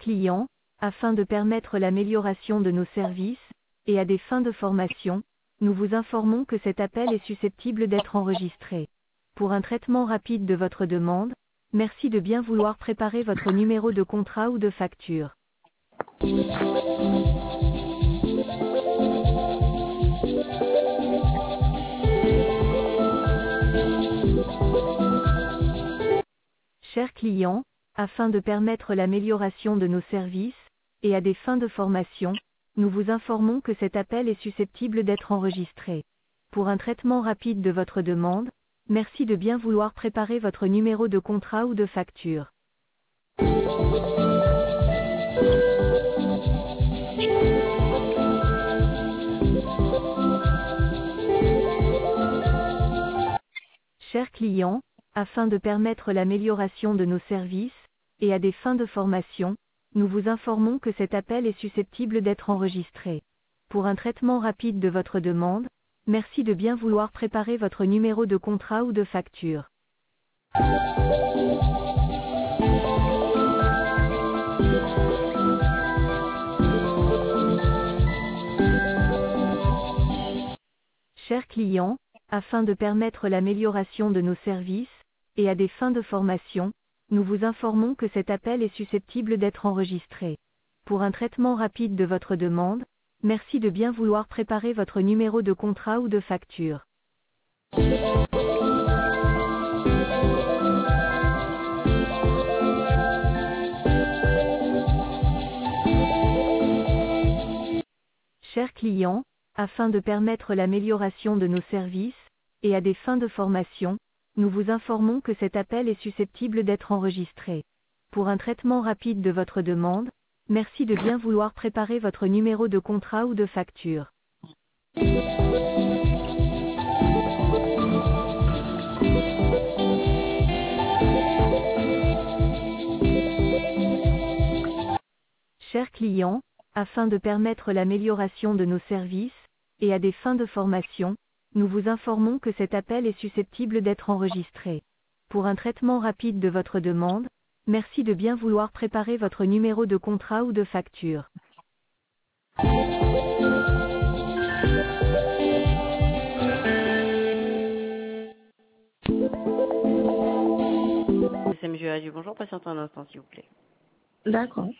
client, afin de permettre l'amélioration de nos services, et à des fins de formation, nous vous informons que cet appel est susceptible d'être enregistré. Pour un traitement rapide de votre demande, merci de bien vouloir préparer votre numéro de contrat ou de facture. Chers clients, afin de permettre l'amélioration de nos services, et à des fins de formation, nous vous informons que cet appel est susceptible d'être enregistré. Pour un traitement rapide de votre demande, merci de bien vouloir préparer votre numéro de contrat ou de facture. Chers clients, afin de permettre l'amélioration de nos services, et à des fins de formation, nous vous informons que cet appel est susceptible d'être enregistré. Pour un traitement rapide de votre demande, merci de bien vouloir préparer votre numéro de contrat ou de facture. Chers clients, afin de permettre l'amélioration de nos services, et à des fins de formation, nous vous informons que cet appel est susceptible d'être enregistré. Pour un traitement rapide de votre demande, merci de bien vouloir préparer votre numéro de contrat ou de facture. Chers clients, afin de permettre l'amélioration de nos services, et à des fins de formation, nous vous informons que cet appel est susceptible d'être enregistré. Pour un traitement rapide de votre demande, merci de bien vouloir préparer votre numéro de contrat ou de facture. Chers clients, afin de permettre l'amélioration de nos services, et à des fins de formation, nous vous informons que cet appel est susceptible d'être enregistré. Pour un traitement rapide de votre demande, merci de bien vouloir préparer votre numéro de contrat ou de facture. SMG Radio, bonjour, patientez un instant s'il vous plaît. D'accord.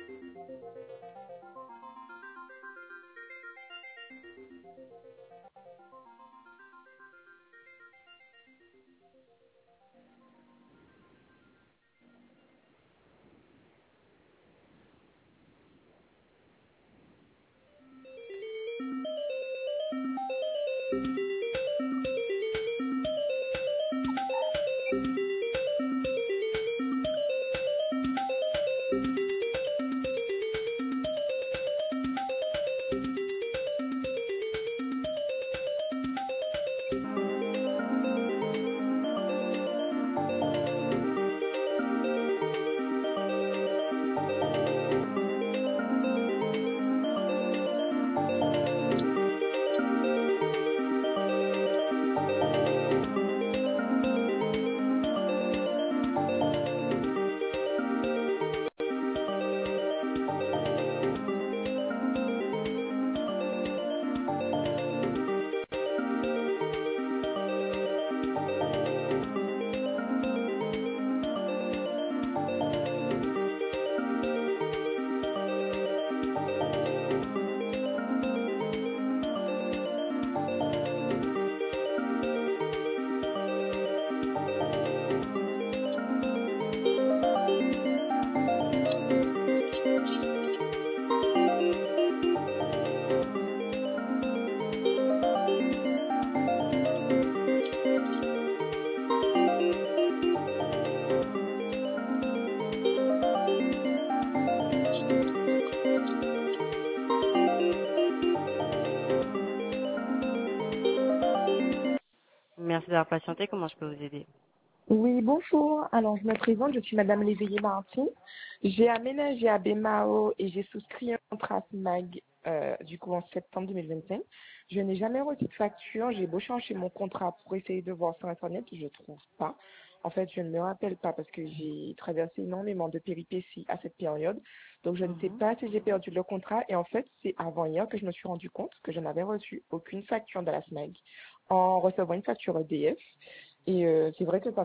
Merci d'avoir patienté. Comment je peux vous aider? Oui, bonjour. Alors, je me présente, je suis Madame Léveillé Martin. J'ai aménagé à Bémao et j'ai souscrit un contrat SMAG du coup en septembre 2025. Je n'ai jamais reçu de facture. J'ai beau changer mon contrat pour essayer de voir sur Internet, je ne trouve pas. En fait, je ne me rappelle pas parce que j'ai traversé énormément de péripéties à cette période. Donc, je ne sais pas si j'ai perdu le contrat. Et en fait, c'est avant hier que je me suis rendu compte que je n'avais reçu aucune facture de la SMAG en recevant une facture EDF. Et c'est vrai que ça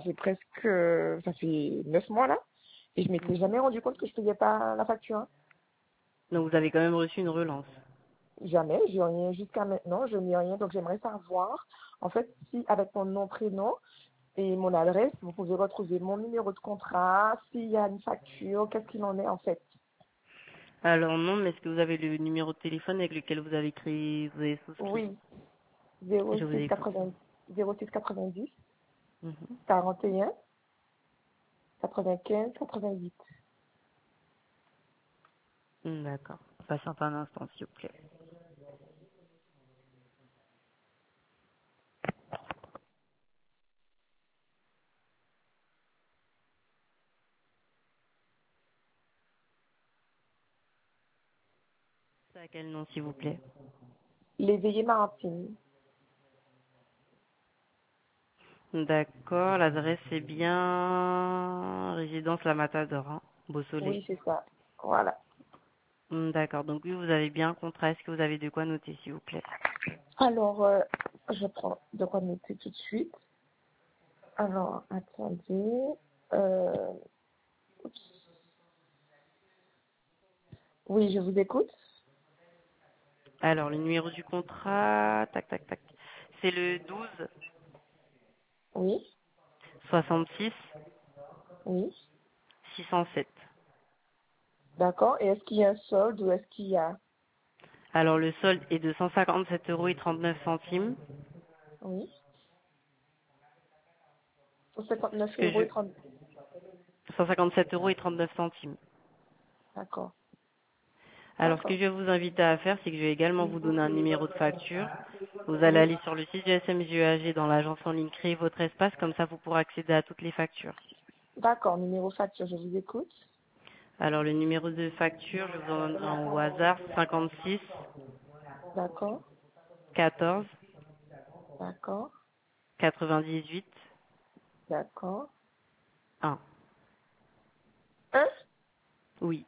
fait 9 mois là, et je m'étais jamais rendu compte que je payais pas la facture, hein. Donc vous avez quand même reçu une relance. Jamais, j'ai rien jusqu'à maintenant, je n'ai rien, donc j'aimerais savoir, en fait, si avec mon nom, prénom et mon adresse, vous pouvez retrouver mon numéro de contrat, s'il y a une facture, qu'est-ce qu'il en est en fait. Alors non, mais est-ce que vous avez le numéro de téléphone avec lequel vous avez souscrit? Oui, Je vous écoute. 06 90 Mhm. 41 95 88. D'accord. Patientez un instant, s'il vous plaît. C'est à quel nom, s'il vous plaît? Léveillé Martine. D'accord. L'adresse c'est bien résidence La Matador, hein, Beausoleil. Oui, c'est ça. Voilà. D'accord. Donc oui, vous avez bien un contrat. Est-ce que vous avez de quoi noter, s'il vous plaît? Alors, je prends de quoi noter tout de suite. Alors, attendez. Euh, oui, je vous écoute. Alors, le numéro du contrat, tac, tac, tac. C'est le 12 Oui, 66 oui. 607. D'accord. Et est-ce qu'il y a un solde ou est-ce qu'il y a... Alors, le solde est de 157 € et 39 centimes. Oui. Ce 159 que euros je... et 30... 157 € et 39 centimes. D'accord. Alors, ce que D'accord. je vais vous inviter à faire, c'est que je vais également vous donner un numéro de facture. Vous allez aller sur le site du SMGEAG dans l'agence en ligne, créer votre espace, comme ça vous pourrez accéder à toutes les factures. D'accord. Numéro facture, je vous écoute. Alors, le numéro de facture, je vous en donne un au hasard, 56 D'accord. 14 D'accord. 98 D'accord. 1. 1 Oui,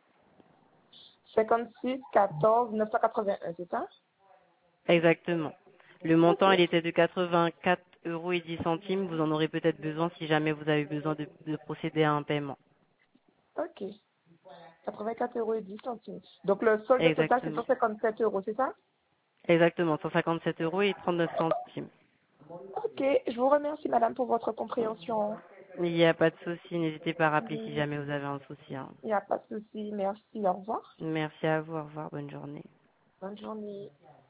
56 14 981, c'est ça? exactement. Le montant, Ok. il était de 84 € et 10 centimes. Vous en aurez peut-être besoin si jamais vous avez besoin de procéder à un paiement. Ok. 84 euros et 10 centimes. Donc le solde total, c'est Exactement. 157 euros, c'est ça? Exactement, 157 euros et 39 centimes. Ok, je vous remercie madame pour votre compréhension. Il n'y a pas de souci, n'hésitez pas à rappeler si Il jamais vous avez un souci, hein. n'y a pas de souci, merci, au revoir. Merci à vous, au revoir, bonne journée. Bonne journée.